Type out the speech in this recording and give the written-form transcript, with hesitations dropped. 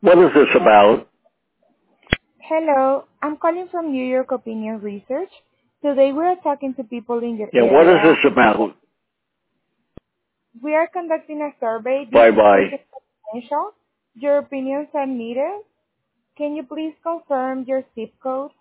What is this about? Hello, I'm calling from New York Opinion Research. Today we are talking to people in your Yeah, what is area. this about? We are conducting a survey. This Bye is bye. strictly confidential. Your opinions are needed. Can you please confirm your zip code?